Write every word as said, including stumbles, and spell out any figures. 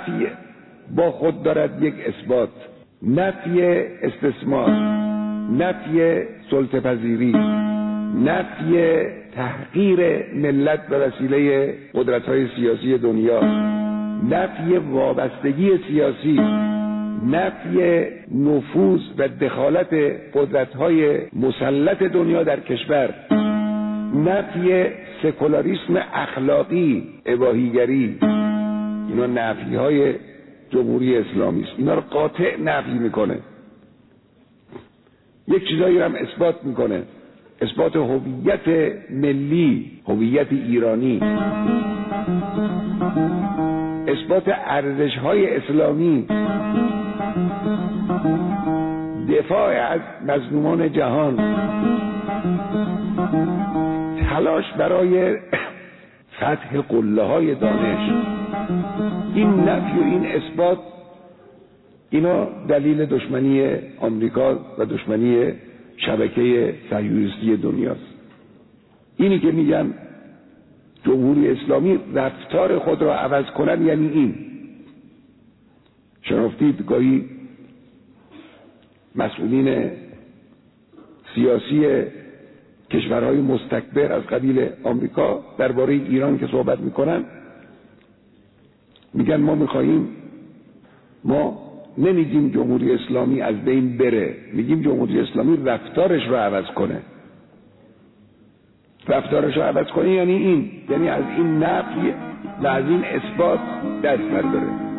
نفی با خود دارد یک اثبات، نفی استثمار، نفی سلطه پذیری، نفی تحقیر ملت به وسیله قدرت‌های سیاسی دنیا، نفی وابستگی سیاسی، نفی نفوذ و دخالت قدرت‌های مسلط دنیا در کشور، نفی سکولاریسم اخلاقی، اباحیگری. اینا نفی‌های جمهوری اسلامی است. اینا رو قاطع نفی میکنه. یک چیزایی رو هم اثبات میکنه، اثبات هویت ملی، هویت ایرانی، اثبات ارزش‌های اسلامی، دفاع از مظلومان جهان، تلاش برای فتح قله‌های دانش. این نفی و این اثبات، اینا دلیل دشمنی آمریکا و دشمنی شبکه صهیونیستی دنیاست. اینی که میگن جمهوری اسلامی رفتار خود را عوض کنن، یعنی این. شنفتید گاهی مسئولین سیاسی کشورهای مستکبر از قبیل آمریکا درباره ایران که صحبت میکنن، میگن ما میخواییم، ما نمیگیم جمهوری اسلامی از بین بره، میگیم جمهوری اسلامی رفتارش رو عوض کنه. رفتارش رو عوض کنه یعنی این، یعنی از این نفی و از این اثبات دست برداره.